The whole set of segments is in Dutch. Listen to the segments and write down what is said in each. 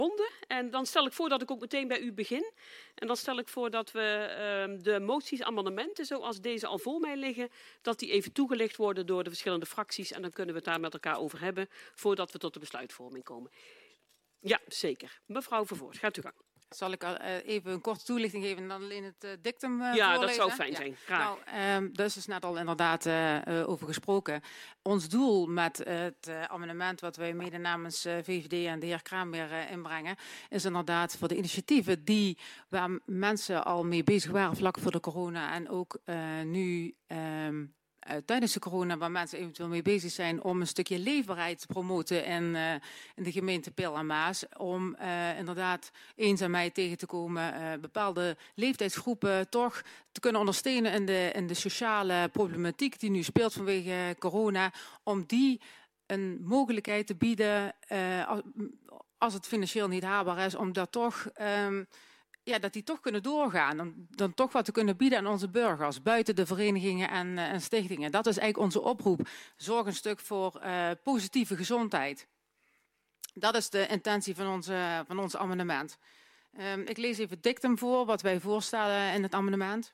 En dan stel ik voor dat ik ook meteen bij u begin. En dan stel ik voor dat we de moties, amendementen zoals deze al voor mij liggen, dat die even toegelicht worden door de verschillende fracties. En dan kunnen we het daar met elkaar over hebben voordat we tot de besluitvorming komen. Ja, zeker. Mevrouw Vervoort, gaat u gang. Zal ik even een korte toelichting geven en dan alleen het dictum Ja, voorlezen? dat zou fijn zijn. Graag. Nou, daar is dus net al inderdaad over gesproken. Ons doel met het amendement wat wij mede namens VVD en de heer Kramer inbrengen, is inderdaad voor de initiatieven waar mensen al mee bezig waren vlak voor de corona en ook nu tijdens de corona, waar mensen eventueel mee bezig zijn om een stukje leefbaarheid te promoten in de gemeente Peel en Maas. Om inderdaad eenzaamheid tegen te komen, bepaalde leeftijdsgroepen toch te kunnen ondersteunen in de sociale problematiek die nu speelt vanwege corona. Om die een mogelijkheid te bieden, als het financieel niet haalbaar is, om dat toch... dat die toch kunnen doorgaan, om dan toch wat te kunnen bieden aan onze burgers, buiten de verenigingen en stichtingen. Dat is eigenlijk onze oproep. Zorg een stuk voor positieve gezondheid. Dat is de intentie van ons amendement. Ik lees even het dictum voor, wat wij voorstellen in het amendement.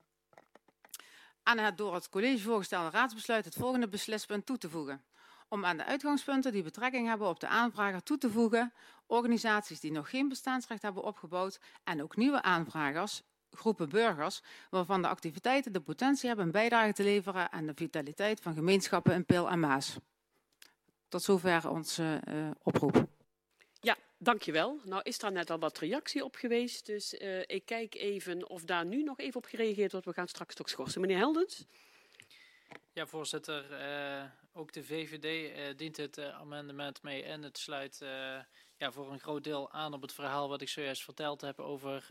Aan het door het college voorgestelde raadsbesluit het volgende beslispunt toe te voegen. Om aan de uitgangspunten die betrekking hebben op de aanvrager toe te voegen, organisaties die nog geen bestaansrecht hebben opgebouwd en ook nieuwe aanvragers, groepen burgers, waarvan de activiteiten de potentie hebben een bijdrage te leveren aan de vitaliteit van gemeenschappen in Peel en Maas. Tot zover onze oproep. Ja, dankjewel. Nou is daar net al wat reactie op geweest, dus ik kijk even of daar nu nog even op gereageerd wordt. We gaan straks toch schorsen. Meneer Heldens? Ja, voorzitter. Ook de VVD dient het amendement mee en het sluit voor een groot deel aan op het verhaal wat ik zojuist verteld heb over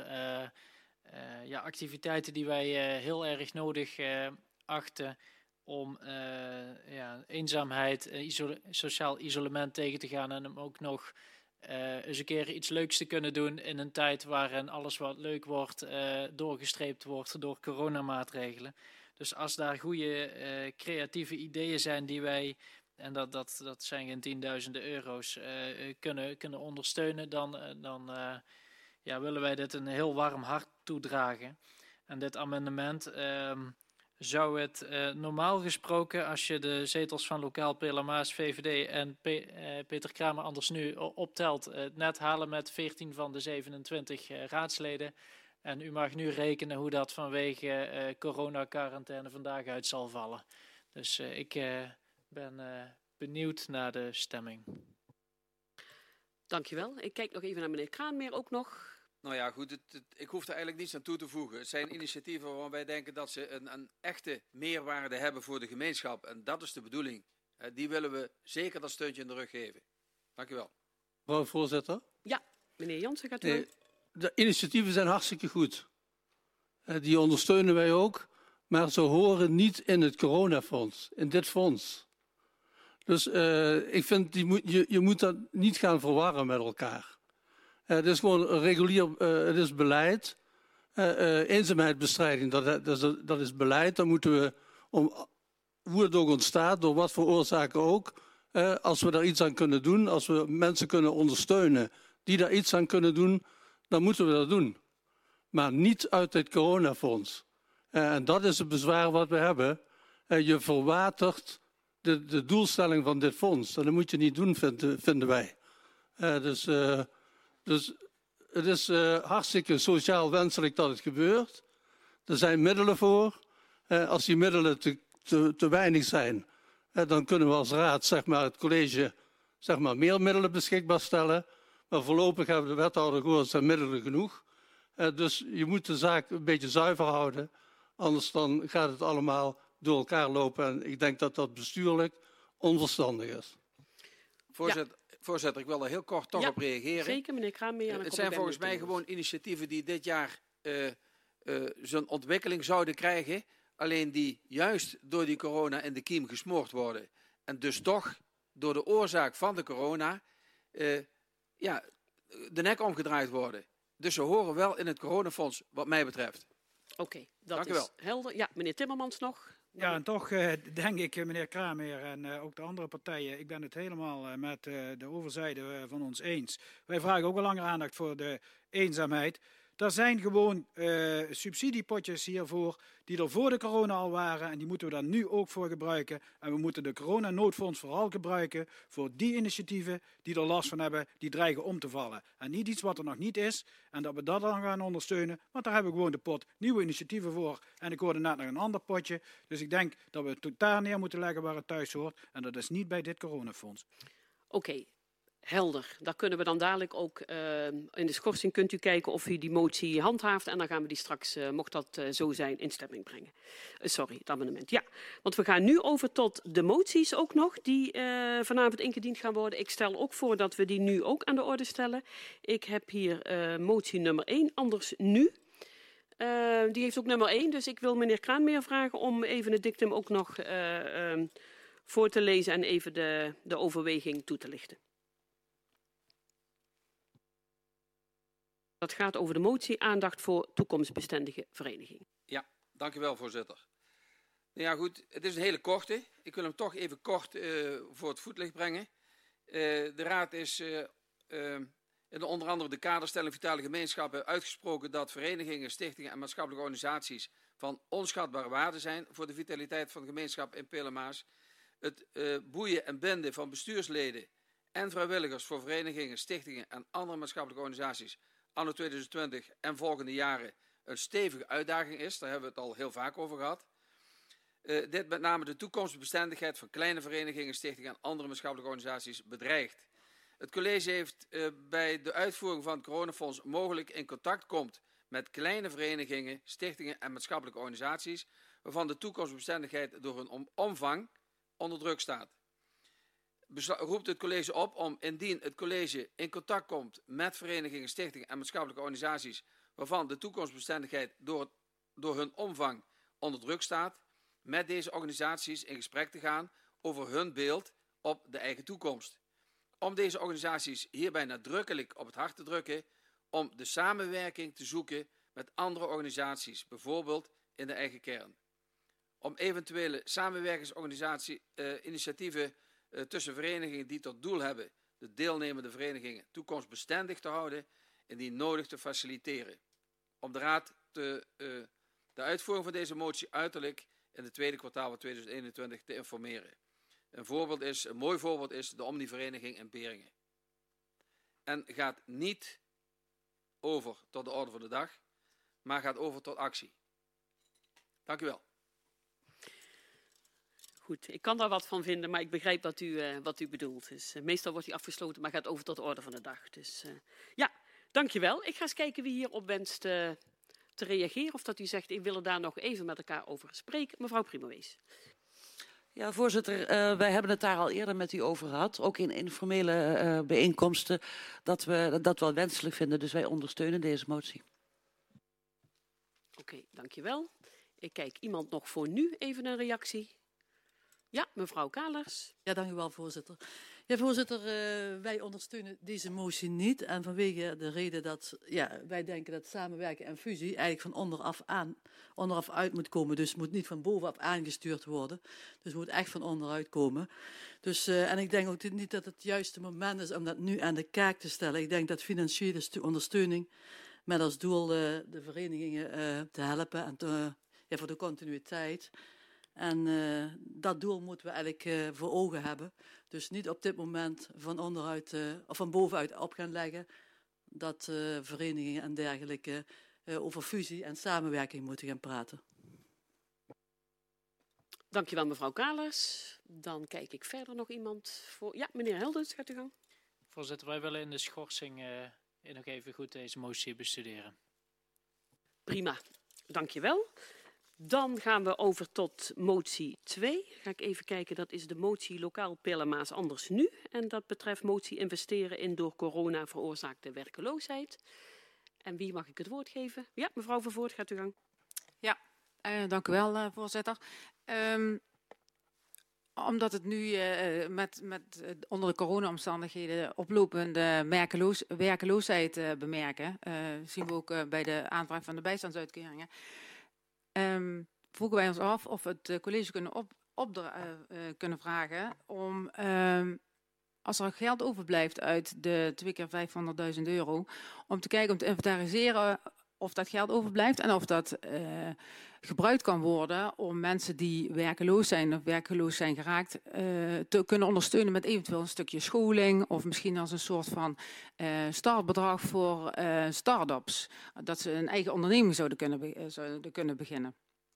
activiteiten die wij heel erg nodig achten om eenzaamheid, sociaal isolement tegen te gaan en om ook nog eens een keer iets leuks te kunnen doen in een tijd waarin alles wat leuk wordt doorgestreept wordt door coronamaatregelen. Dus als daar goede creatieve ideeën zijn die wij, en dat zijn geen tienduizenden euro's, kunnen ondersteunen, dan willen wij dit een heel warm hart toedragen. En dit amendement zou het normaal gesproken, als je de zetels van Lokaal Peel en Maas, VVD en Peter Kramer anders nu optelt, net halen met 14 van de 27 raadsleden. En u mag nu rekenen hoe dat vanwege corona-quarantaine vandaag uit zal vallen. Dus ik ben benieuwd naar de stemming. Dankjewel. Ik kijk nog even naar meneer Kramer ook nog. Nou ja, goed. Ik hoef er eigenlijk niets aan toe te voegen. Het zijn initiatieven waarvan wij denken dat ze een echte meerwaarde hebben voor de gemeenschap. En dat is de bedoeling. Die willen we zeker dat steuntje in de rug geven. Dank u wel. Mevrouw voorzitter. Ja, meneer Jansen gaat u. De initiatieven zijn hartstikke goed. Die ondersteunen wij ook. Maar ze horen niet in het coronafonds, in dit fonds. Dus ik vind, je moet dat niet gaan verwarren met elkaar. Het is gewoon regulier, het is beleid. Eenzaamheidsbestrijding, dat is beleid. Dan moeten we, hoe het ook ontstaat, door wat voor oorzaken ook, als we daar iets aan kunnen doen, als we mensen kunnen ondersteunen die daar iets aan kunnen doen, dan moeten we dat doen. Maar niet uit het coronafonds. En dat is het bezwaar wat we hebben. Je verwatert de doelstelling van dit fonds. Dat moet je niet doen, vinden wij. Dus het is hartstikke sociaal wenselijk dat het gebeurt. Er zijn middelen voor. Als die middelen te weinig zijn, dan kunnen we als raad, zeg maar, het college, zeg maar, meer middelen beschikbaar stellen. Maar voorlopig hebben de wethouder gehoord, er zijn middelen genoeg. Dus je moet de zaak een beetje zuiver houden. Anders dan gaat het allemaal door elkaar lopen. En ik denk dat dat bestuurlijk onverstandig is. Voorzitter, ik wil er heel kort toch op reageren. Zeker, meneer Kramer. Het zijn volgens mij gewoon initiatieven die dit jaar zijn ontwikkeling zouden krijgen. Alleen die juist door die corona in de kiem gesmoord worden. En dus toch door de oorzaak van de corona de nek omgedraaid worden. Dus ze horen wel in het coronafonds wat mij betreft. Oké, dat is helder. Ja, meneer Timmermans nog. Ja, en toch denk ik, meneer Kramer en ook de andere partijen, ik ben het helemaal met de overzijde van ons eens. Wij vragen ook al langer aandacht voor de eenzaamheid. Er zijn gewoon subsidiepotjes hiervoor die er voor de corona al waren en die moeten we daar nu ook voor gebruiken. En we moeten de coronanoodfonds vooral gebruiken voor die initiatieven die er last van hebben, die dreigen om te vallen. En niet iets wat er nog niet is en dat we dat dan gaan ondersteunen, want daar hebben we gewoon de pot nieuwe initiatieven voor. En ik hoorde net nog een ander potje, dus ik denk dat we het daar neer moeten leggen waar het thuis hoort en dat is niet bij dit coronafonds. Oké. Helder. Daar kunnen we dan dadelijk ook in de schorsing kunt u kijken of u die motie handhaaft. En dan gaan we die straks, mocht dat zo zijn, in stemming brengen. Sorry, het amendement. Ja, want we gaan nu over tot de moties ook nog die vanavond ingediend gaan worden. Ik stel ook voor dat we die nu ook aan de orde stellen. Ik heb hier motie nummer 1, anders nu. Die heeft ook nummer 1, dus ik wil meneer Kraanmeer vragen om even het dictum ook nog voor te lezen en even de overweging toe te lichten. Dat gaat over de motie aandacht voor toekomstbestendige verenigingen. Ja, dank u wel, voorzitter. Nou ja, goed, het is een hele korte. Ik wil hem toch even kort voor het voetlicht brengen. De Raad is in onder andere de kaderstelling Vitale Gemeenschappen uitgesproken dat verenigingen, stichtingen en maatschappelijke organisaties van onschatbare waarde zijn voor de vitaliteit van de gemeenschap in Peel-en-Maas. Het boeien en binden van bestuursleden en vrijwilligers voor verenigingen, stichtingen en andere maatschappelijke organisaties anno 2020 en volgende jaren een stevige uitdaging is. Daar hebben we het al heel vaak over gehad. Dit met name de toekomstbestendigheid van kleine verenigingen, stichtingen en andere maatschappelijke organisaties bedreigt. Het college heeft bij de uitvoering van het coronafonds mogelijk in contact komt met kleine verenigingen, stichtingen en maatschappelijke organisaties waarvan de toekomstbestendigheid door hun omvang onder druk staat. Roept het college op om, indien het college in contact komt met verenigingen, stichtingen en maatschappelijke organisaties waarvan de toekomstbestendigheid door hun omvang onder druk staat, met deze organisaties in gesprek te gaan over hun beeld op de eigen toekomst. Om deze organisaties hierbij nadrukkelijk op het hart te drukken, om de samenwerking te zoeken met andere organisaties, bijvoorbeeld in de eigen kern. Om eventuele samenwerkingsinitiatieven tussen verenigingen die tot doel hebben de deelnemende verenigingen toekomstbestendig te houden, indien nodig te faciliteren. Om de Raad de uitvoering van deze motie uiterlijk in het tweede kwartaal van 2021 te informeren. Een mooi voorbeeld is de Omnivereniging in Beringen. En gaat niet over tot de orde van de dag, maar gaat over tot actie. Dank u wel. Goed, ik kan daar wat van vinden, maar ik begrijp wat u bedoelt. Dus, meestal wordt die afgesloten, maar gaat over tot de orde van de dag. Dus ja, dankjewel. Ik ga eens kijken wie hierop wenst te reageren. Of dat u zegt, ik wil er daar nog even met elkaar over spreken. Mevrouw Primowees. Ja, voorzitter, wij hebben het daar al eerder met u over gehad. Ook in informele bijeenkomsten dat we dat wel wenselijk vinden. Dus wij ondersteunen deze motie. Oké, dankjewel. Ik kijk iemand nog voor nu even een reactie. Ja, mevrouw Kalers. Ja, dank u wel, voorzitter. Ja, voorzitter, wij ondersteunen deze motie niet. En vanwege de reden dat wij denken dat samenwerken en fusie eigenlijk van onderaf uit moet komen. Dus het moet niet van bovenaf aangestuurd worden. Dus het moet echt van onderuit komen. Dus, en ik denk ook niet dat het juiste moment is om dat nu aan de kaak te stellen. Ik denk dat financiële ondersteuning met als doel de verenigingen te helpen en voor de continuïteit. En dat doel moeten we eigenlijk voor ogen hebben. Dus niet op dit moment van onderuit of van bovenuit op gaan leggen dat verenigingen en dergelijke over fusie en samenwerking moeten gaan praten. Dankjewel, mevrouw Kalers. Dan kijk ik verder nog iemand voor. Ja, meneer Helders, gaat u gang. Voorzitter, wij willen in de schorsing nog even goed deze motie bestuderen. Prima, dankjewel. Dan gaan we over tot motie 2. Ga ik even kijken, dat is de motie lokaal Peel-en-Maas anders nu. En dat betreft motie investeren in door corona veroorzaakte werkeloosheid. En wie mag ik het woord geven? Ja, mevrouw Vervoort, gaat u gang. Ja, dank u wel, voorzitter. Omdat het nu onder de corona-omstandigheden oplopende werkeloosheid bemerken, zien we ook bij de aanvraag van de bijstandsuitkeringen. vroegen wij ons af of we het college kunnen vragen om, als er geld overblijft uit de 2 keer €500.000, om te kijken, om te inventariseren of dat geld overblijft en of dat gebruikt kan worden om mensen die werkeloos zijn of werkeloos zijn geraakt te kunnen ondersteunen met eventueel een stukje scholing of misschien als een soort van startbedrag voor start-ups. Dat ze een eigen onderneming zouden kunnen beginnen.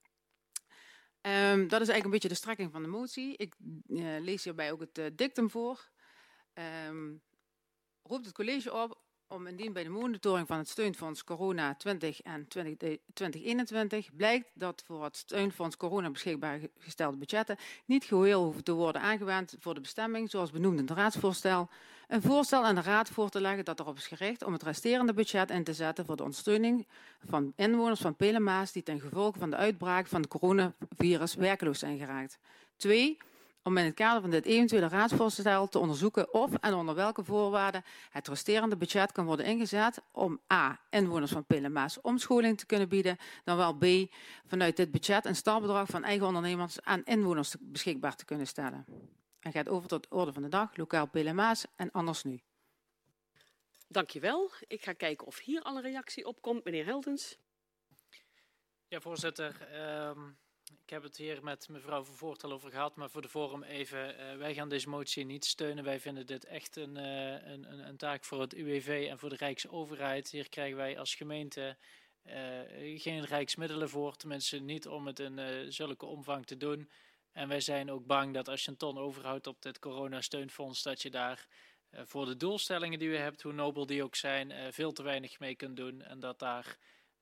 Dat is eigenlijk een beetje de strekking van de motie. Ik lees hierbij ook het dictum voor. Roept het college op om indien bij de monitoring van het steunfonds Corona 20 en 2021 blijkt dat voor het steunfonds Corona beschikbaar gestelde budgetten niet geheel hoeven te worden aangewend voor de bestemming, zoals benoemd in het raadsvoorstel, een voorstel aan de raad voor te leggen dat erop is gericht om het resterende budget in te zetten voor de ondersteuning van inwoners van Pelemaas die ten gevolge van de uitbraak van het coronavirus werkeloos zijn geraakt. 2. Om in het kader van dit eventuele raadsvoorstel te onderzoeken of en onder welke voorwaarden het resterende budget kan worden ingezet om a. inwoners van Pelemaas omscholing te kunnen bieden, dan wel b. vanuit dit budget een startbedrag van eigen ondernemers aan inwoners beschikbaar te kunnen stellen. En gaat over tot orde van de dag, lokaal Pelemaas en anders nu. Dankjewel. Ik ga kijken of hier al een reactie op komt. Meneer Heldens. Ja, voorzitter. Ik heb het hier met mevrouw Van Voortel over gehad, maar voor de vorm even. Wij gaan deze motie niet steunen. Wij vinden dit echt een taak voor het UWV en voor de Rijksoverheid. Hier krijgen wij als gemeente geen rijksmiddelen voor, tenminste niet om het in zulke omvang te doen. En wij zijn ook bang dat als je een ton overhoudt op dit coronasteunfonds, dat je daar voor de doelstellingen die we hebt, hoe nobel die ook zijn, veel te weinig mee kunt doen. En dat daar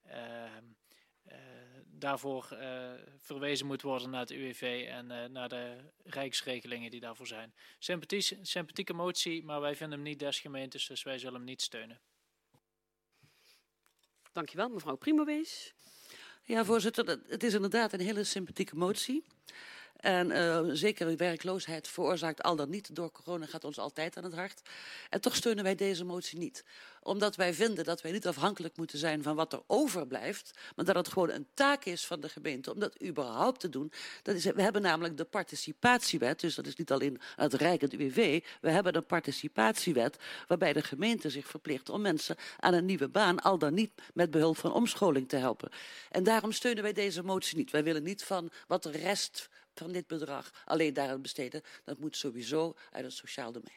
daarvoor verwezen moet worden naar het UWV en naar de rijksregelingen die daarvoor zijn. Sympathieke motie, maar wij vinden hem niet des gemeentes, dus wij zullen hem niet steunen. Dankjewel, mevrouw Primowees. Ja, voorzitter, het is inderdaad een hele sympathieke motie. En zeker werkloosheid veroorzaakt al dan niet door corona gaat ons altijd aan het hart. En toch steunen wij deze motie niet. Omdat wij vinden dat wij niet afhankelijk moeten zijn van wat er overblijft. Maar dat het gewoon een taak is van de gemeente om dat überhaupt te doen. We hebben namelijk de participatiewet. Dus dat is niet alleen het Rijk, het UWV. We hebben een participatiewet waarbij de gemeente zich verplicht om mensen aan een nieuwe baan al dan niet met behulp van omscholing te helpen. En daarom steunen wij deze motie niet. Wij willen niet van wat de rest van dit bedrag alleen daaraan besteden. Dat moet sowieso uit het sociaal domein.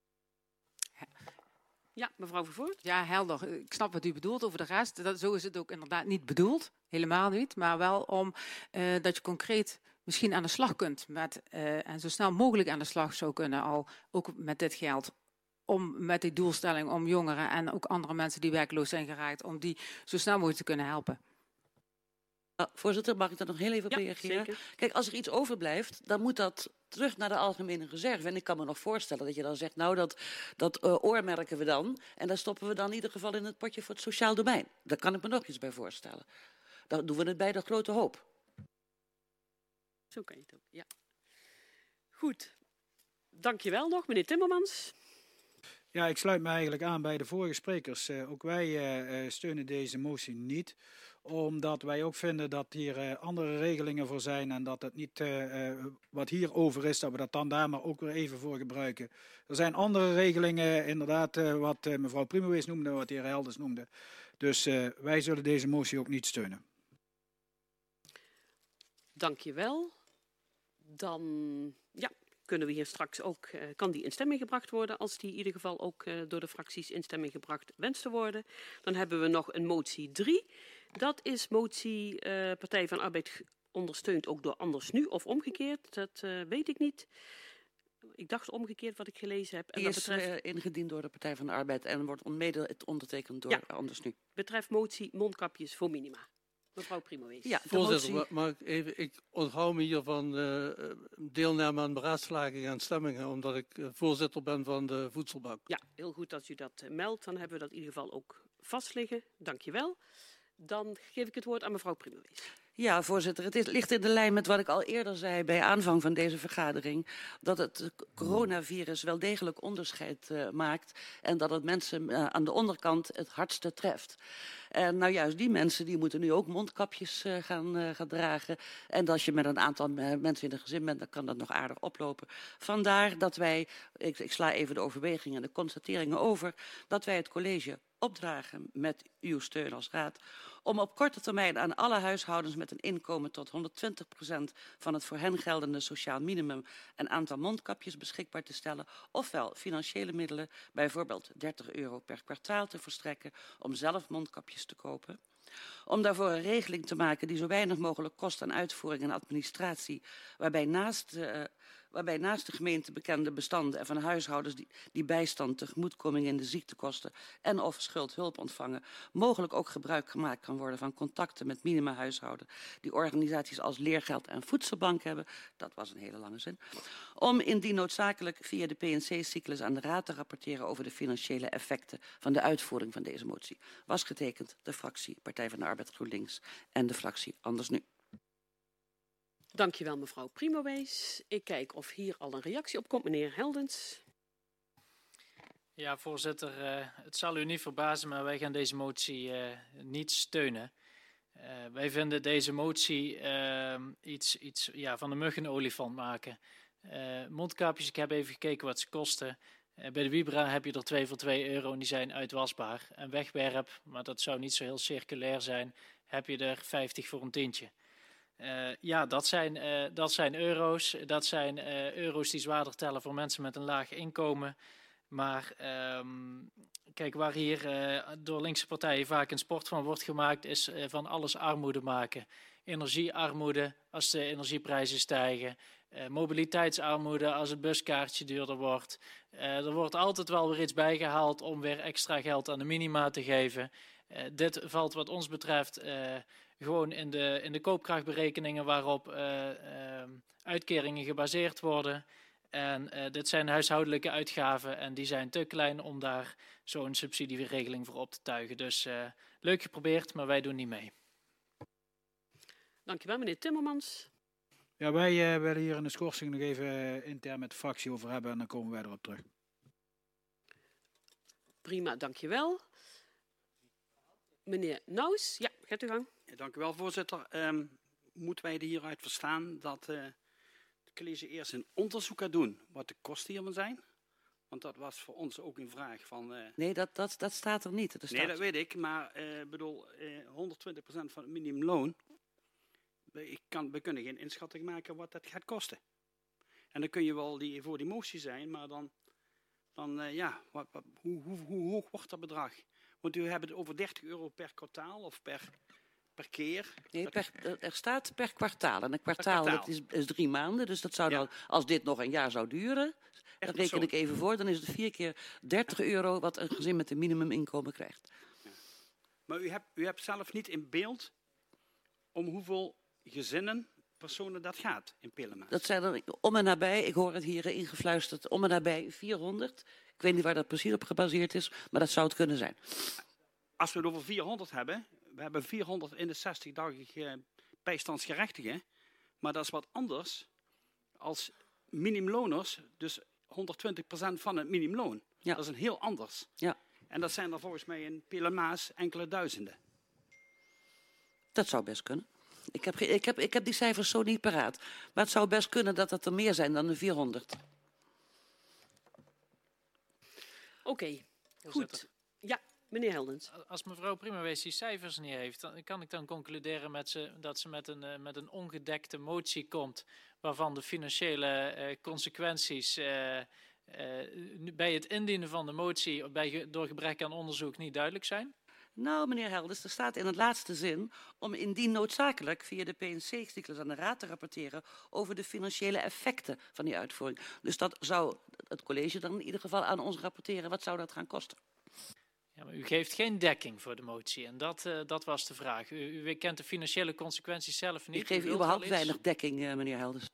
Ja, mevrouw Vervoort. Ja, helder. Ik snap wat u bedoelt over de rest. Zo is het ook inderdaad niet bedoeld. Helemaal niet. Maar wel om dat je concreet misschien aan de slag kunt. En zo snel mogelijk aan de slag zou kunnen al. Ook met dit geld. Met die doelstelling om jongeren en ook andere mensen die werkloos zijn geraakt. Om die zo snel mogelijk te kunnen helpen. Voorzitter, mag ik daar nog heel even op reageren? Zeker. Kijk, als er iets overblijft, dan moet dat terug naar de algemene reserve. En ik kan me nog voorstellen dat je dan zegt, nou, dat oormerken we dan. En dat stoppen we dan in ieder geval in het potje voor het sociaal domein. Daar kan ik me nog iets bij voorstellen. Dan doen we het bij de grote hoop. Zo kan je het ook, ja. Goed. Dankjewel nog, meneer Timmermans. Ja, ik sluit me eigenlijk aan bij de vorige sprekers. Ook wij steunen deze motie niet. Omdat wij ook vinden dat hier andere regelingen voor zijn. En dat het niet wat hier over is, dat we dat dan daar maar ook weer even voor gebruiken. Er zijn andere regelingen, inderdaad, wat mevrouw Primowees noemde, wat de heer Helders noemde. Dus wij zullen deze motie ook niet steunen. Dankjewel. Dan kunnen we hier straks ook, kan die in stemming gebracht worden, als die in ieder geval ook door de fracties in stemming gebracht wenst te worden. Dan hebben we nog een motie 3. Dat is motie Partij van Arbeid ondersteund ook door Anders Nu of omgekeerd. Dat weet ik niet. Ik dacht omgekeerd wat ik gelezen heb. En Die dat is betreft, ingediend door de Partij van de Arbeid en wordt mede ondertekend door Anders Nu. betreft motie mondkapjes voor minima. Mevrouw Primowees. Ja, de Voorzitter, motie... mag ik even? Ik onthoud me hier van deelname aan beraadslagingen en stemmingen, omdat ik voorzitter ben van de Voedselbank. Ja, heel goed dat u dat meldt. Dan hebben we dat in ieder geval ook vast liggen. Dankjewel. Dan geef ik het woord aan mevrouw Primowees. Ja, voorzitter. Het ligt in de lijn met wat ik al eerder zei bij aanvang van deze vergadering. Dat het coronavirus wel degelijk onderscheid maakt. En dat het mensen aan de onderkant het hardste treft. En nou juist die mensen die moeten nu ook mondkapjes gaan dragen. En als je met een aantal mensen in een gezin bent, dan kan dat nog aardig oplopen. Vandaar dat wij, ik sla even de overwegingen en de constateringen over, dat wij het college opdragen met uw steun als raad om op korte termijn aan alle huishoudens met een inkomen tot 120% van het voor hen geldende sociaal minimum een aantal mondkapjes beschikbaar te stellen, ofwel financiële middelen, bijvoorbeeld €30 per kwartaal te verstrekken om zelf mondkapjes te kopen. Om daarvoor een regeling te maken die zo weinig mogelijk kost aan uitvoering en administratie, waarbij naast de gemeente bekende bestanden en van huishoudens die bijstand, tegemoetkoming in de ziektekosten en of schuldhulp ontvangen, mogelijk ook gebruik gemaakt kan worden van contacten met minima-huishouden die organisaties als Leergeld en Voedselbank hebben, dat was een hele lange zin, om indien noodzakelijk via de PNC-cyclus aan de raad te rapporteren over de financiële effecten van de uitvoering van deze motie. Was getekend de fractie Partij van de Arbeid GroenLinks en de fractie Anders Nu. Dankjewel, mevrouw Primowees. Ik kijk of hier al een reactie op komt. Meneer Heldens. Ja, voorzitter, het zal u niet verbazen, maar wij gaan deze motie niet steunen. Wij vinden deze motie iets van de mug een olifant maken. Mondkapjes, ik heb even gekeken wat ze kosten. Bij de Vibra heb je er 2 voor €2 en die zijn uitwasbaar. En wegwerp, maar dat zou niet zo heel circulair zijn, heb je er 50 voor een tientje. Dat zijn euro's. Dat zijn euro's die zwaarder tellen voor mensen met een laag inkomen. Maar kijk, waar hier door linkse partijen vaak een sport van wordt gemaakt, is van alles armoede maken. Energiearmoede als de energieprijzen stijgen. Mobiliteitsarmoede als het buskaartje duurder wordt. Er wordt altijd wel weer iets bijgehaald om weer extra geld aan de minima te geven. Dit valt wat ons betreft gewoon in de koopkrachtberekeningen waarop uitkeringen gebaseerd worden. En dit zijn huishoudelijke uitgaven en die zijn te klein om daar zo'n subsidieregeling voor op te tuigen. Dus leuk geprobeerd, maar wij doen niet mee. Dankjewel, meneer Timmermans. Ja, wij willen hier in de schorsing nog even intern met de fractie over hebben en dan komen wij erop terug. Prima, dankjewel. Meneer Naus, ja, gaat uw gang. Ja, dank u wel, voorzitter. Moeten wij er hieruit verstaan dat het college eerst een onderzoek gaat doen wat de kosten hiervan zijn? Want dat was voor ons ook een vraag van... Nee, dat staat er niet. Nee, dat weet ik, maar 120% van het minimumloon. We kunnen geen inschatting maken wat dat gaat kosten. En dan kun je wel voor die motie zijn, maar dan hoe hoog wordt dat bedrag? Want u hebt het over €30 per kwartaal of per keer? Nee, er staat per kwartaal. En een kwartaal, dat is 3 maanden. Dus dat zou dan, als dit nog een jaar zou duren, dat reken ik even voor, dan is het 4 keer €30 wat een gezin met een minimuminkomen krijgt. Ja. Maar u hebt zelf niet in beeld om hoeveel gezinnen, personen dat gaat in Pillemaas? Dat zijn er om en nabij, ik hoor het hier ingefluisterd, om en nabij 400. Ik weet niet waar dat precies op gebaseerd is, maar dat zou het kunnen zijn. Als we het over 400 hebben, we hebben 461-dagige bijstandsgerechtigen, maar dat is wat anders als minimumloners, dus 120% van het minimumloon. Ja. Dat is een heel anders. Ja. En dat zijn er volgens mij in Pillemaas enkele duizenden. Dat zou best kunnen. Ik heb die cijfers zo niet paraat. Maar het zou best kunnen dat het er meer zijn dan de 400. Oké, goed. Ja, meneer Heldens. Als mevrouw Primowees die cijfers niet heeft, dan kan ik dan concluderen dat ze met een ongedekte motie komt, waarvan de financiële consequenties bij het indienen van de motie door gebrek aan onderzoek niet duidelijk zijn? Nou, meneer Helders, er staat in het laatste zin om indien noodzakelijk via de PNC-cyclus aan de raad te rapporteren over de financiële effecten van die uitvoering. Dus dat zou het college dan in ieder geval aan ons rapporteren. Wat zou dat gaan kosten? Ja, maar u geeft geen dekking voor de motie en dat was de vraag. U kent de financiële consequenties zelf niet. Ik geef überhaupt weinig dekking, meneer Helders.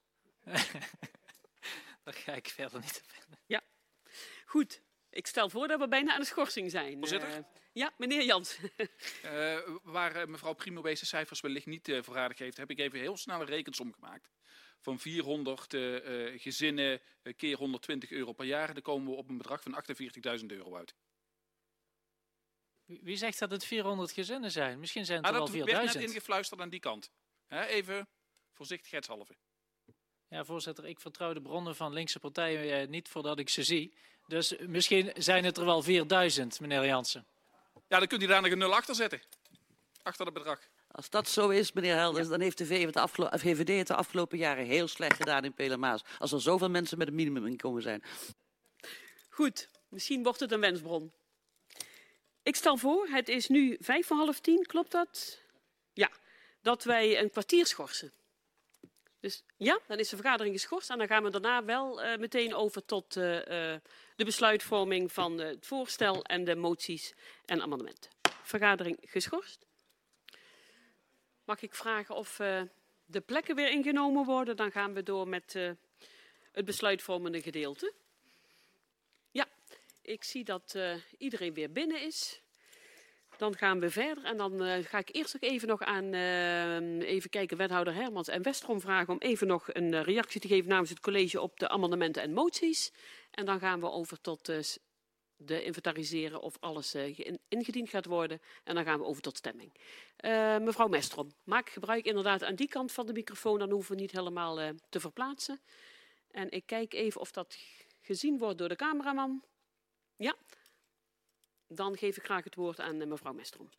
Daar ga ik verder niet op in. Ja, goed. Ik stel voor dat we bijna aan de schorsing zijn. Voorzitter? Ja, meneer Jans. Waar mevrouw Primowees de cijfers wellicht niet voorradig heeft, heb ik even heel snel een rekensom gemaakt. Van 400 gezinnen keer €120 per jaar. Dan komen we op een bedrag van €48.000 uit. Wie zegt dat het 400 gezinnen zijn? Misschien zijn het er wel dat werd 4000. net ingefluisterd aan die kant. Even voorzichtigheidshalve. Ja, voorzitter, ik vertrouw de bronnen van linkse partijen niet voordat ik ze zie. Dus misschien zijn het er wel 4000, meneer Jansen. Ja, dan kunt u daar nog een 0 achter zetten. Achter het bedrag. Als dat zo is, meneer Helders, dan heeft de VVD het de afgelopen jaren heel slecht gedaan in Pelemaas. Als er zoveel mensen met een minimuminkomen zijn. Goed, misschien wordt het een wensbron. Ik stel voor, het is nu 9:55, klopt dat? Ja, dat wij een kwartier schorsen. Dus ja, dan is de vergadering geschorst en dan gaan we daarna wel meteen over tot de besluitvorming van het voorstel en de moties en amendementen. Vergadering geschorst. Mag ik vragen of de plekken weer ingenomen worden? Dan gaan we door met het besluitvormende gedeelte. Ja, ik zie dat iedereen weer binnen is. Dan gaan we verder en dan ga ik eerst ook even nog aan even kijken, wethouder Hermans en Westrom vragen om even nog een reactie te geven namens het college op de amendementen en moties. En dan gaan we over tot de inventariseren of alles ingediend gaat worden. En dan gaan we over tot stemming. Mevrouw Mestrom, maak gebruik inderdaad aan die kant van de microfoon, dan hoeven we niet helemaal te verplaatsen. En ik kijk even of dat gezien wordt door de cameraman. Ja. Dan geef ik graag het woord aan mevrouw Mestrom.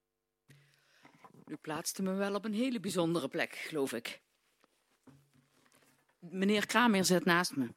U plaatste me wel op een hele bijzondere plek, geloof ik. Meneer Kramer zit naast me.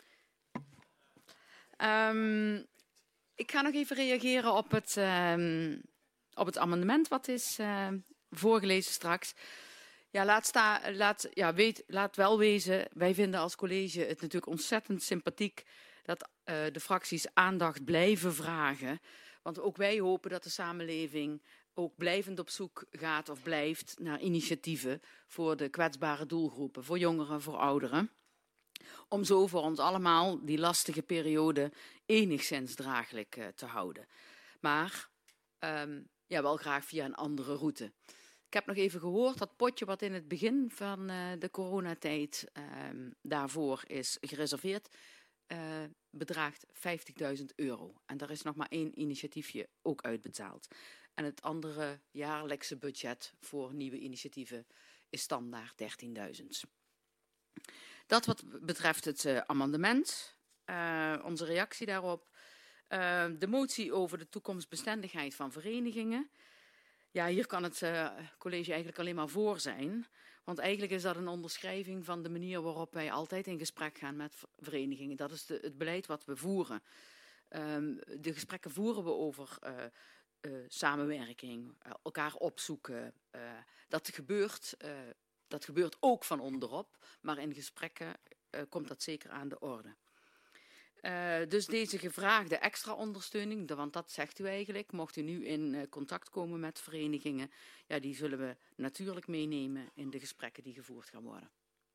Ik ga nog even reageren op het amendement wat is voorgelezen straks. Ja, laat wel wezen, wij vinden als college het natuurlijk ontzettend sympathiek dat de fracties aandacht blijven vragen. Want ook wij hopen dat de samenleving ook blijvend op zoek gaat of blijft naar initiatieven voor de kwetsbare doelgroepen, voor jongeren, voor ouderen. Om zo voor ons allemaal die lastige periode enigszins draaglijk te houden. Maar wel graag via een andere route. Ik heb nog even gehoord dat potje wat in het begin van de coronatijd daarvoor is gereserveerd, bedraagt €50.000. En daar is nog maar 1 initiatiefje ook uitbetaald. En het andere jaarlijkse budget voor nieuwe initiatieven is standaard 13.000. Dat wat betreft het amendement, onze reactie daarop. De motie over de toekomstbestendigheid van verenigingen. Ja, hier kan het college eigenlijk alleen maar voor zijn. Want eigenlijk is dat een onderschrijving van de manier waarop wij altijd in gesprek gaan met verenigingen. Dat is het beleid wat we voeren. De gesprekken voeren we over samenwerking, elkaar opzoeken. Dat gebeurt ook van onderop, maar in gesprekken komt dat zeker aan de orde. Dus deze gevraagde extra ondersteuning, want dat zegt u eigenlijk, mocht u nu in contact komen met verenigingen, ja, die zullen we natuurlijk meenemen in de gesprekken die gevoerd gaan worden.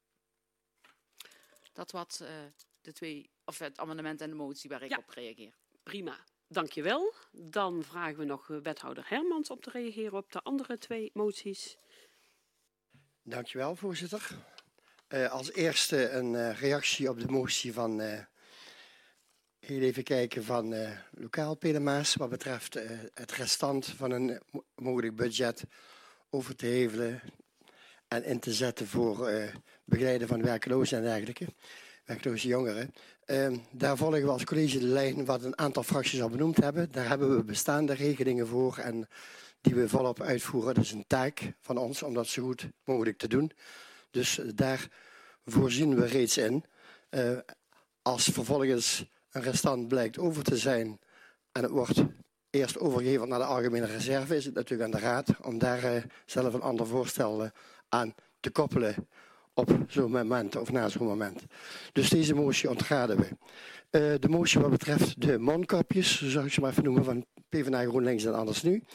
Dat wat het amendement en de motie waar ik op reageer. Prima, dankjewel. Dan vragen we nog wethouder Hermans om te reageren op de andere 2 moties. Dankjewel, voorzitter. Als eerste een reactie op de motie van heel even kijken van lokaal Pelemaas wat betreft het restant van een mogelijk budget over te hevelen en in te zetten voor begeleiden van werklozen en dergelijke, werkloze jongeren. Daar volgen we als college de lijn wat een aantal fracties al benoemd hebben. Daar hebben we bestaande regelingen voor en die we volop uitvoeren. Dat is een taak van ons om dat zo goed mogelijk te doen. Dus daar voorzien we reeds in. Als vervolgens een restant blijkt over te zijn en het wordt eerst overgeheveld naar de algemene reserve, is het natuurlijk aan de raad om daar zelf een ander voorstel aan te koppelen op zo'n moment of na zo'n moment. Dus deze motie ontraden we. De motie wat betreft de mondkapjes, zo zou ik ze maar even noemen, van PvdA, GroenLinks en Anders Nu.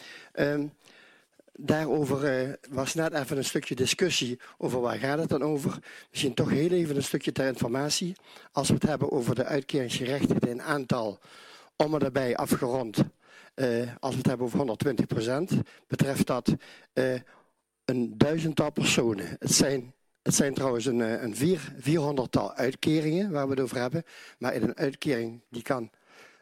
Daarover was net even een stukje discussie over waar gaat het dan over. Misschien toch heel even een stukje ter informatie. Als we het hebben over de uitkeringsgerechtigden in aantal, om en daarbij afgerond. Als we het hebben over 120%, betreft dat een 1000-tal personen. Het zijn trouwens een 400-tal uitkeringen waar we het over hebben. Maar in een uitkering die kan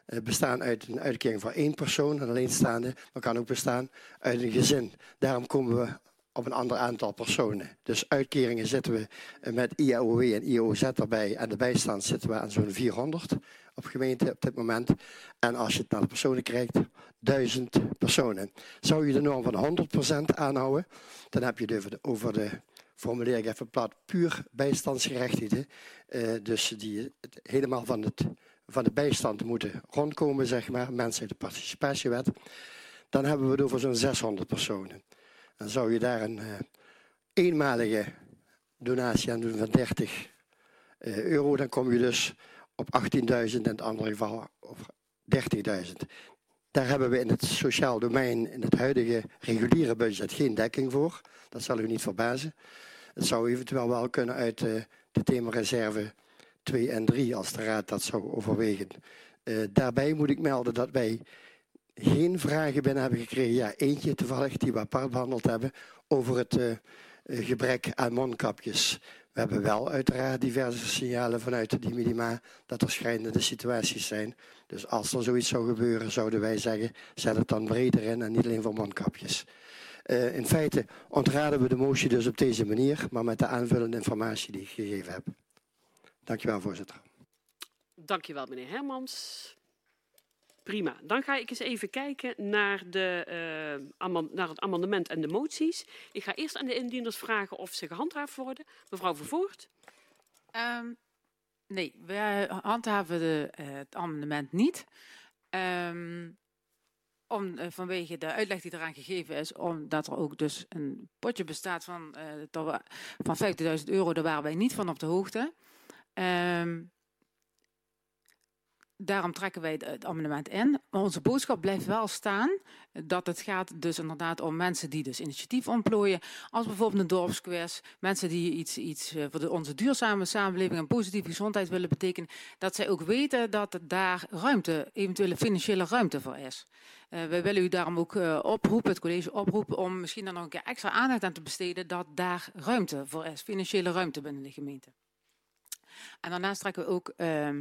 bestaan uit een uitkering voor 1 persoon, een alleenstaande, maar kan ook bestaan uit een gezin. Daarom komen we op een ander aantal personen. Dus uitkeringen zitten we met IAOW en IOZ erbij en de bijstand zitten we aan zo'n 400 op gemeente op dit moment. En als je het naar de personen kijkt, 1000 personen. Zou je de norm van 100% aanhouden, dan heb je het over de, formuleer ik even plat, puur bijstandsgerechtigden. Dus die helemaal van de bijstand moeten rondkomen, zeg maar, mensen uit de participatiewet. Dan hebben we het over zo'n 600 personen. Dan zou je daar een eenmalige donatie aan doen van 30 euro. Dan kom je dus op 18.000, in het andere geval op 30.000. Daar hebben we in het sociaal domein, in het huidige reguliere budget, geen dekking voor. Dat zal u niet verbazen. Het zou eventueel wel kunnen uit de themareserve 2 en 3, als de Raad dat zou overwegen. Daarbij moet ik melden dat wij geen vragen binnen hebben gekregen. Ja, eentje toevallig die we apart behandeld hebben over het gebrek aan mondkapjes. We hebben wel uiteraard diverse signalen vanuit die minima dat er schrijnende situaties zijn. Dus als er zoiets zou gebeuren, zouden wij zeggen, zet het dan breder in en niet alleen voor mondkapjes. In feite ontraden we de motie dus op deze manier, maar met de aanvullende informatie die ik gegeven heb. Dankjewel, voorzitter. Dankjewel, meneer Hermans. Prima. Dan ga ik eens even kijken naar het amendement en de moties. Ik ga eerst aan de indieners vragen of ze gehandhaafd worden. Mevrouw Vervoort. Nee, wij handhaven het amendement niet. Vanwege de uitleg die eraan gegeven is, omdat er ook dus een potje bestaat van 50.000 euro, daar waren wij niet van op de hoogte. Daarom trekken wij het amendement in. Maar onze boodschap blijft wel staan dat het gaat dus inderdaad om mensen die dus initiatief ontplooien. Als bijvoorbeeld een dorpsquiz, mensen die iets voor onze duurzame samenleving en positieve gezondheid willen betekenen. Dat zij ook weten dat daar eventuele financiële ruimte voor is. Wij willen u daarom ook oproepen, het college oproepen, om misschien dan nog een keer extra aandacht aan te besteden dat daar ruimte voor is, financiële ruimte binnen de gemeente. En daarnaast trekken we ook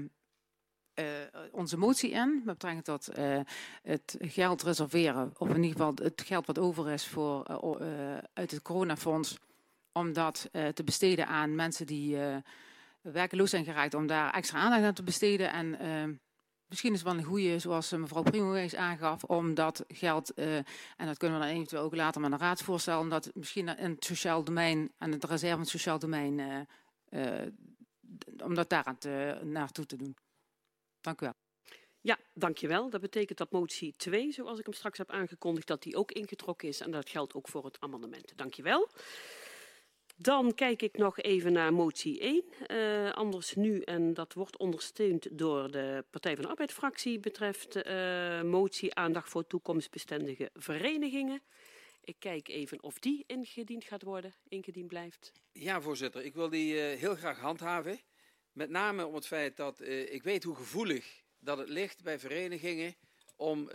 onze motie in met betrekking tot het geld reserveren, of in ieder geval het geld wat over is uit het coronafonds, om dat te besteden aan mensen die werkeloos zijn geraakt, om daar extra aandacht aan te besteden. En misschien is het wel een goede, zoals mevrouw Primowees aangaf, om dat geld, en dat kunnen we dan eventueel ook later met een raadsvoorstel, om dat misschien in het sociaal domein, en het reserve van het sociaal domein, om dat daar naartoe te doen. Dank u wel. Ja, dankjewel. Dat betekent dat motie 2, zoals ik hem straks heb aangekondigd, dat die ook ingetrokken is. En dat geldt ook voor het amendement. Dankjewel. Dan kijk ik nog even naar motie 1. Anders nu, en dat wordt ondersteund door de Partij van de Arbeid-fractie, betreft motie aandacht voor toekomstbestendige verenigingen. Ik kijk even of die ingediend gaat worden, ingediend blijft. Ja, voorzitter. Ik wil die heel graag handhaven. Met name om het feit dat ik weet hoe gevoelig dat het ligt bij verenigingen om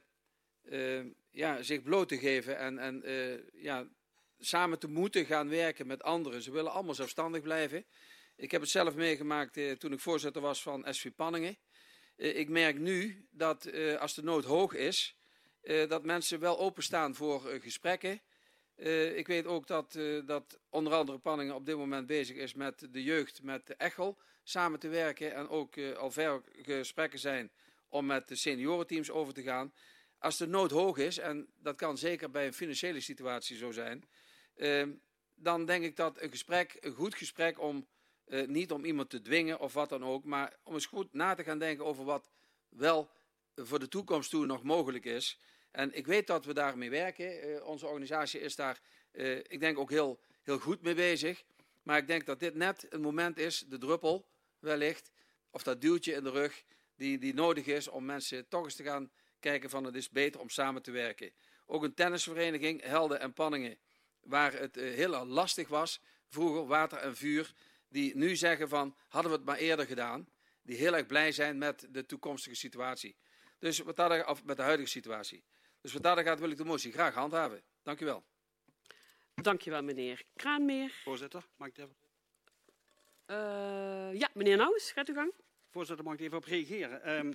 zich bloot te geven en samen te moeten gaan werken met anderen. Ze willen allemaal zelfstandig blijven. Ik heb het zelf meegemaakt toen ik voorzitter was van SV Panningen. Ik merk nu dat als de nood hoog is, dat mensen wel openstaan voor gesprekken. Ik weet ook dat onder andere Panningen op dit moment bezig is met de jeugd, met de Echel samen te werken. En ook al ver gesprekken zijn om met de seniorenteams over te gaan. Als de nood hoog is, en dat kan zeker bij een financiële situatie zo zijn, dan denk ik dat een goed gesprek niet om iemand te dwingen of wat dan ook, maar om eens goed na te gaan denken over wat wel voor de toekomst toe nog mogelijk is. En ik weet dat we daarmee werken. Onze organisatie is daar, ik denk, ook heel, heel goed mee bezig. Maar ik denk dat dit net een moment is, de druppel wellicht, of dat duwtje in de rug, die nodig is om mensen toch eens te gaan kijken van het is beter om samen te werken. Ook een tennisvereniging, Helden en Panningen, waar het heel lastig was, vroeger Water en Vuur, die nu zeggen van hadden we het maar eerder gedaan, die heel erg blij zijn met de toekomstige situatie. Dus met de huidige situatie. Dus wat dat gaat wil ik de motie graag handhaven. Dank u wel. Dank je wel, meneer Kraanmeer. Voorzitter, mag ik even? Ja, meneer Nouwes, gaat u gang. Voorzitter, mag ik even op reageren?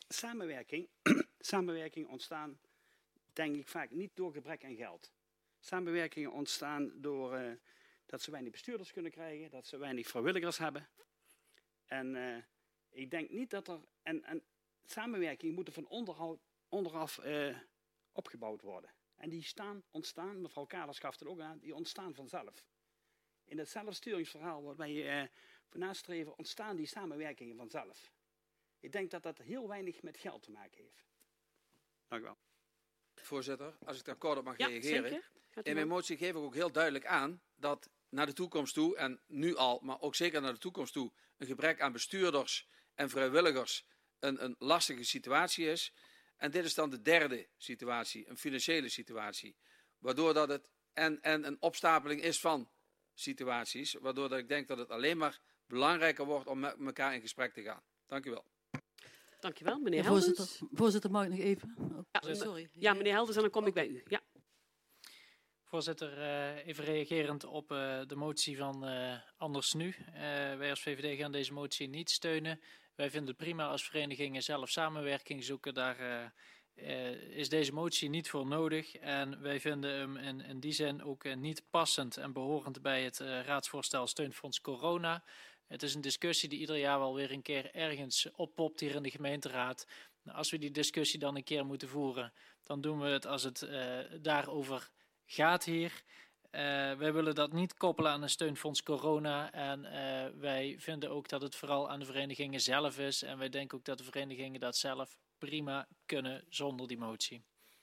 Samenwerking ontstaan, denk ik, vaak niet door gebrek aan geld. Samenwerkingen ontstaan door dat ze weinig bestuurders kunnen krijgen, dat ze weinig vrijwilligers hebben. En ik denk niet dat er... En samenwerking moeten van onderaf opgebouwd worden. En die ontstaan, mevrouw Kaders gaf het ook aan, die ontstaan vanzelf. In het zelfsturingsverhaal wat wij nastreven, ontstaan die samenwerkingen vanzelf. Ik denk dat dat heel weinig met geld te maken heeft. Dank u wel. Voorzitter, als ik daar kort op mag Ja, reageren. zeker. In mijn motie geef ik ook heel duidelijk aan dat naar de toekomst toe, en nu al, maar ook zeker naar de toekomst toe, een gebrek aan bestuurders en vrijwilligers een lastige situatie is. En dit is dan de derde situatie, een financiële situatie. Waardoor dat het en een opstapeling is van situaties, waardoor dat ik denk dat het alleen maar belangrijker wordt om met elkaar in gesprek te gaan. Dank u wel. Dank je wel, meneer Ja, Helders. voorzitter, mag ik nog even? Sorry. Ja, meneer Helders, en dan kom ik bij u. Ja. Voorzitter, even reagerend op de motie van Anders Nu. Wij als VVD gaan deze motie niet steunen. Wij vinden het prima als verenigingen zelf samenwerking zoeken. Daar is deze motie niet voor nodig. En wij vinden hem in die zin ook niet passend en behorend bij het raadsvoorstel Steunfonds Corona. Het is een discussie die ieder jaar wel weer een keer ergens oppopt hier in de gemeenteraad. Als we die discussie dan een keer moeten voeren, dan doen we het als het daarover gaat hier. Wij willen dat niet koppelen aan een steunfonds corona. En wij vinden ook dat het vooral aan de verenigingen zelf is. En wij denken ook dat de verenigingen dat zelf prima kunnen zonder die motie.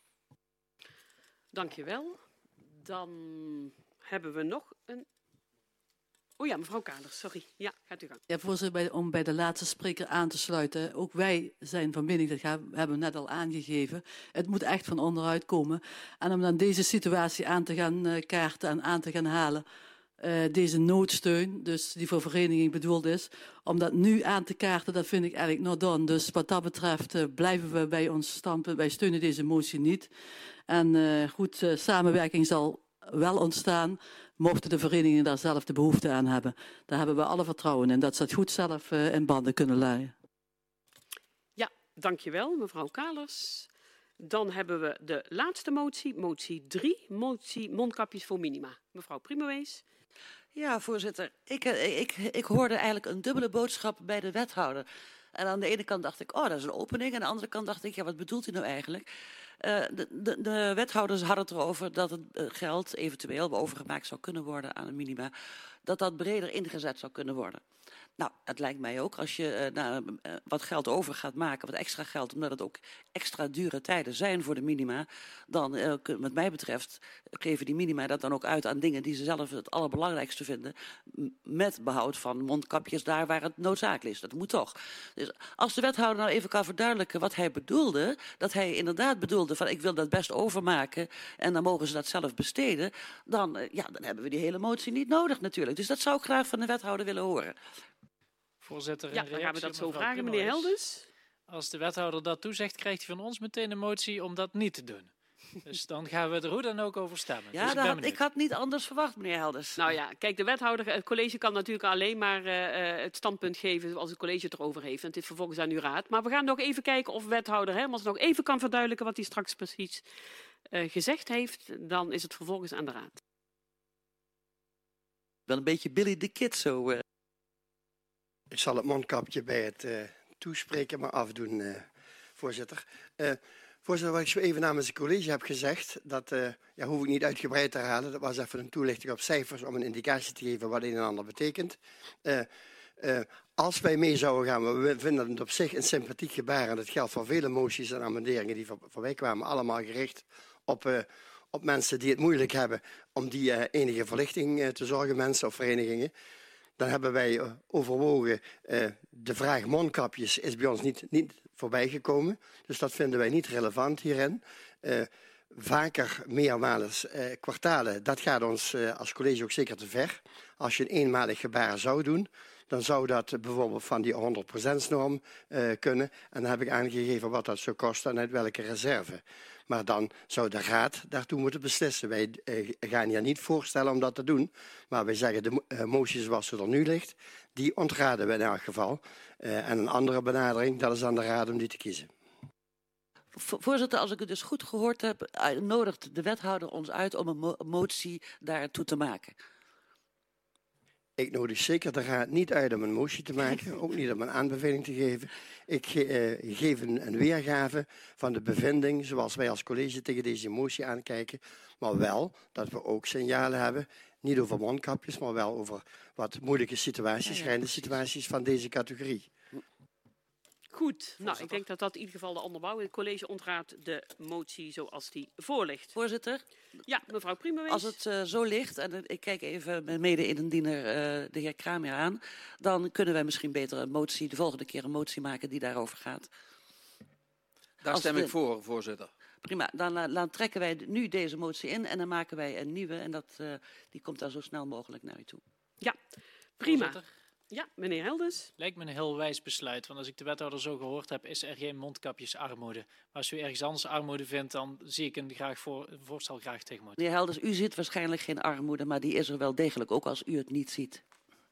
Dank je wel. Dan hebben we nog een... Oh ja, mevrouw Kaders, sorry. Ja, gaat u gang. Ja, voorzitter, om bij de laatste spreker aan te sluiten. Ook wij zijn van mening, dat hebben we net al aangegeven. Het moet echt van onderuit komen. En om dan deze situatie aan te gaan kaarten en aan te gaan halen. Deze noodsteun, dus die voor vereniging bedoeld is. Om dat nu aan te kaarten, dat vind ik eigenlijk not done. Dus wat dat betreft blijven we bij ons standpunt. Wij steunen deze motie niet. En samenwerking zal wel ontstaan, mochten de verenigingen daar zelf de behoefte aan hebben. Daar hebben we alle vertrouwen in, dat ze het goed zelf in banden kunnen leiden. Ja, dankjewel mevrouw Kalers. Dan hebben we de laatste motie, motie 3, motie mondkapjes voor minima. Mevrouw Primowees. Ja, voorzitter. Ik hoorde eigenlijk een dubbele boodschap bij de wethouder. En aan de ene kant dacht ik, oh, dat is een opening. En aan de andere kant dacht ik, ja, wat bedoelt hij nou eigenlijk? De wethouders hadden het erover dat het geld eventueel overgemaakt zou kunnen worden aan een minima. Dat breder ingezet zou kunnen worden. Nou, het lijkt mij ook als je wat geld over gaat maken, wat extra geld, omdat het ook extra dure tijden zijn voor de minima, dan wat mij betreft geven die minima dat dan ook uit aan dingen die ze zelf het allerbelangrijkste vinden, met behoud van mondkapjes daar waar het noodzakelijk is. Dat moet toch. Dus als de wethouder nou even kan verduidelijken wat hij bedoelde, dat hij inderdaad bedoelde van ik wil dat best overmaken en dan mogen ze dat zelf besteden, dan hebben we die hele motie niet nodig natuurlijk. Dus dat zou ik graag van de wethouder willen horen. Voorzitter, ja, dan gaan we dat zo vragen, meneer Helders. Als de wethouder dat toezegt, krijgt hij van ons meteen een motie om dat niet te doen. Dus dan gaan we er hoe dan ook over stemmen. Ja, dus ik had niet anders verwacht, meneer Helders. Nou ja, kijk, de wethouder, het college kan natuurlijk alleen maar het standpunt geven zoals het college het erover heeft. En het is vervolgens aan uw raad. Maar we gaan nog even kijken of wethouder Hermans nog even kan verduidelijken wat hij straks precies gezegd heeft. Dan is het vervolgens aan de raad. Wel een beetje Billy the Kid zo. Ik zal het mondkapje bij het toespreken maar afdoen, voorzitter. Voorzitter, wat ik zo even namens het college heb gezegd, dat hoef ik niet uitgebreid te herhalen. Dat was even een toelichting op cijfers om een indicatie te geven wat een en ander betekent. Als wij mee zouden gaan, we vinden het op zich een sympathiek gebaar en dat geldt voor vele moties en amenderingen die voorbij kwamen, allemaal gericht op mensen die het moeilijk hebben om die enige verlichting te zorgen, mensen of verenigingen. Dan hebben wij overwogen, de vraag mondkapjes is bij ons niet voorbij gekomen. Dus dat vinden wij niet relevant hierin. Vaker, meermales, kwartalen, dat gaat ons als college ook zeker te ver. Als je een eenmalig gebaar zou doen, dan zou dat bijvoorbeeld van die 100%-norm kunnen. En dan heb ik aangegeven wat dat zou kosten en uit welke reserve. Maar dan zou de Raad daartoe moeten beslissen. Wij gaan hier niet voorstellen om dat te doen. Maar wij zeggen de motie zoals ze er nu ligt, die ontraden we in elk geval. En een andere benadering, dat is aan de Raad om die te kiezen. Voorzitter, als ik het dus goed gehoord heb, nodigt de wethouder ons uit om een motie daartoe te maken. Ik nodig zeker de Raad niet uit om een motie te maken, ook niet om een aanbeveling te geven. Ik geef een weergave van de bevinding zoals wij als college tegen deze motie aankijken. Maar wel dat we ook signalen hebben, niet over mondkapjes, maar wel over wat moeilijke situaties, schrijnende situaties van deze categorie. Goed, nou, ik denk dat dat in ieder geval de onderbouw. Het college ontraadt de motie zoals die voorligt. Voorzitter? Ja, mevrouw Priemerwees. Als het zo ligt, en ik kijk even mijn mede-indiener de heer Kramer aan, dan kunnen wij misschien beter een motie, de volgende keer een motie maken die daarover gaat. Daar stem ik voor, voorzitter. Prima, dan trekken wij nu deze motie in en dan maken wij een nieuwe en die komt dan zo snel mogelijk naar u toe. Ja, prima. Voorzitter. Ja, meneer Helders. Lijkt me een heel wijs besluit, want als ik de wethouder zo gehoord heb, is er geen mondkapjesarmoede. Maar als u ergens anders armoede vindt, dan zie ik een voorstel graag tegemoet. Meneer Helders, u ziet waarschijnlijk geen armoede, maar die is er wel degelijk, ook als u het niet ziet.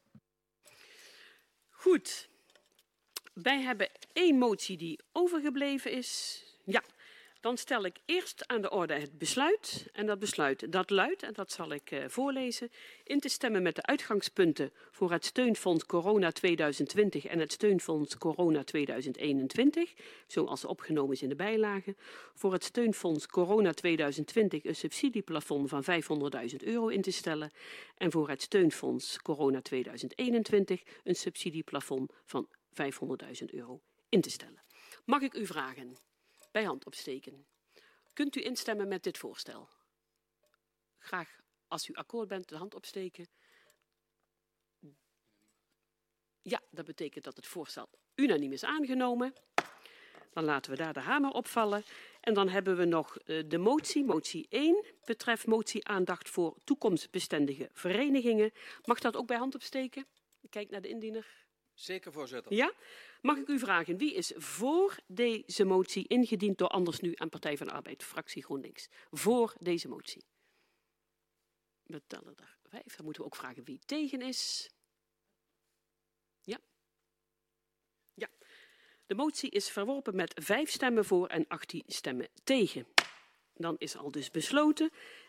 Goed. Wij hebben 1 motie die overgebleven is. Ja. Dan stel ik eerst aan de orde het besluit. En dat besluit dat luidt, en dat zal ik voorlezen, in te stemmen met de uitgangspunten voor het steunfonds Corona 2020 en het steunfonds Corona 2021, zoals opgenomen is in de bijlage. Voor het steunfonds Corona 2020 een subsidieplafond van €500.000 in te stellen. En voor het steunfonds Corona 2021 een subsidieplafond van €500.000 in te stellen. Mag ik u vragen? Bij hand opsteken. Kunt u instemmen met dit voorstel? Graag, als u akkoord bent, de hand opsteken. Ja, dat betekent dat het voorstel unaniem is aangenomen. Dan laten we daar de hamer op vallen. En dan hebben we nog de motie. Motie 1 betreft motie aandacht voor toekomstbestendige verenigingen. Mag dat ook bij hand opsteken? Ik kijk naar de indiener. Zeker, voorzitter. Ja? Mag ik u vragen, wie is voor deze motie ingediend door Anders Nu en Partij van de Arbeid, fractie GroenLinks? Voor deze motie. We tellen er 5. Dan moeten we ook vragen wie tegen is. Ja. Ja. De motie is verworpen met 5 stemmen voor en 18 stemmen tegen. Dan is al dus besloten.